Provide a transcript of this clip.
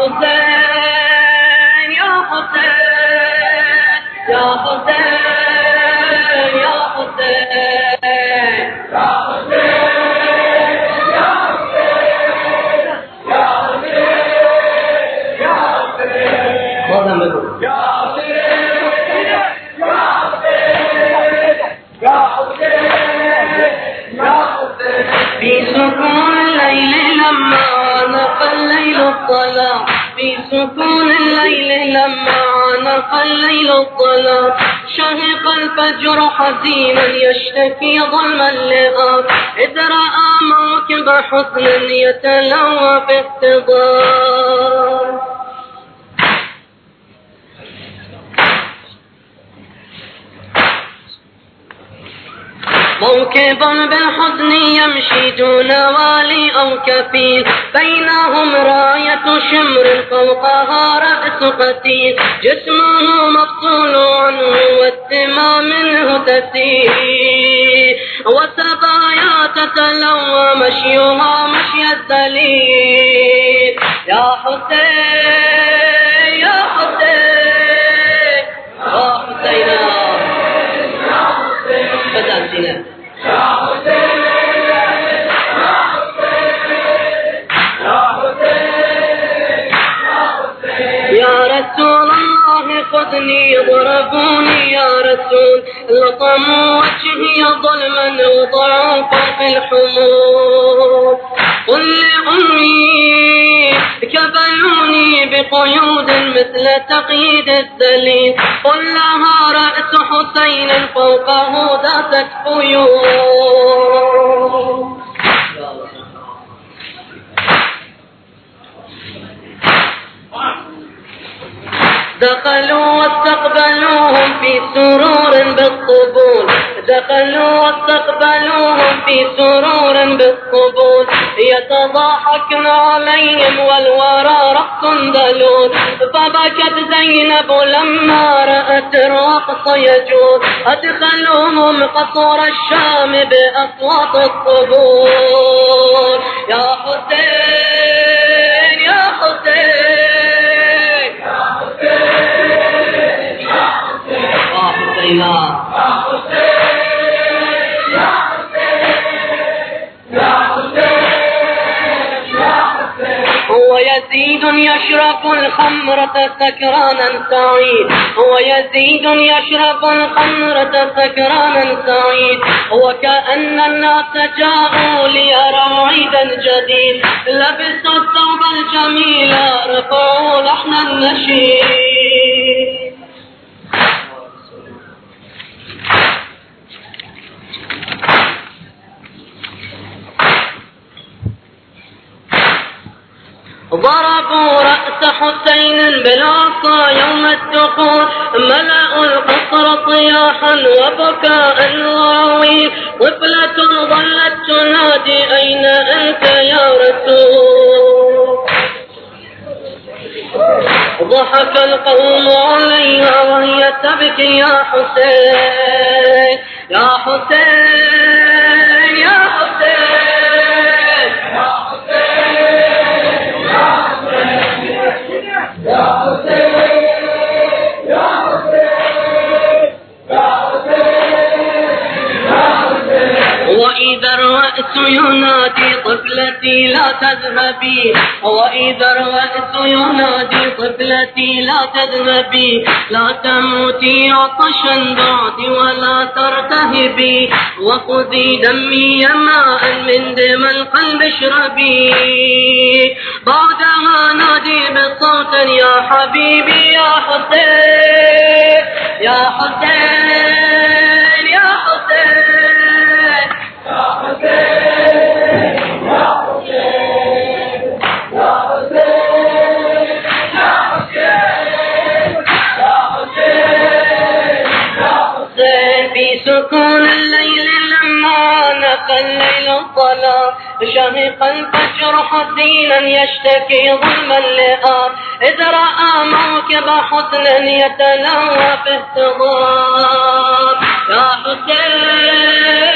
حسين يا حسين يا حسين يا حسين يا حسين يا حسين يا حسين يا حسين ماذا نقول يا حسين يا حسين يا حسين يا حسين في سكون الليل لما عنق الليل الظلام في سكون الليل لما عنق الليل الظلام شهق الفجر حزينا يشتكي ظلم اللئام إذ رأى موكب حزن يتلوى في احتضار موكبا بالحزن يمشي دون والي أو كفيل بينهم راية شمر فوقها رأس قتيل جسمه مفصول عنه والدماء منه تسيل وسبايا تتلوى مشيها مشي الذليل يا حسين يا حسين يا حسين بدأتنا يا حسين يا حسين يا حسين يا رسول الله خذني ضربوني يا رسول لطموا وجهي ظلما وضعفا في الحمول قل لأمي كبلوني بقيود مثل تقييد الدليل قل لها رأس حسين فوقه ذات خيول دخلوا واستقبلوهم في سرور بالقبول دخلوا واستقبلوهم في سرور بالقبول يتضاحكن عليهم والورى رقص دلول فبكت زينب لما رأت الرقص يجول أدخلوهم قصر الشام بأصوات الطبول يا حسين يا حسين يا حسين يا حسين يا حسين يا حسين هو يزيد يشرب الخمرة سكرانا سعيد هو يزيد يشرب الخمرة سكرانا سعيد وكأن الناس جاءوا ليروا عيدا جديد لبسوا الثوب الجميل رفعوا لحن النشيد ضربوا رأس حسين بالعصا يوم الدخول ملأوا القصر صياحا وبكاء وعويل طفلة ظلت تنادي أين أنت يا رسول ضحك القوم عليها وهي تبكي يا حسين يا حسين يا حسين يا حسين يا حسين يا حسين يا حسين وإذا الرأس ينادي طفلتي لا تذهبي وإذا الرأس ينادي طفلتي لا تذهبي لا تموتي عطشا بعد ولا ترتهبي وخذي دمي ماء من دم القلب اشربي بعدها نادي بصوت يا حبيبي يا حسين يا حسين يا حسين يا حسين يا حسين يا حسين يا حسين يا حسين يا حسين في سكون الليل لما نقى الليل الظلام شهق الفجر حزينا يشتكي ظلم اللئام إذ رأى موكب حزن يتلوى في احتضار يا حسين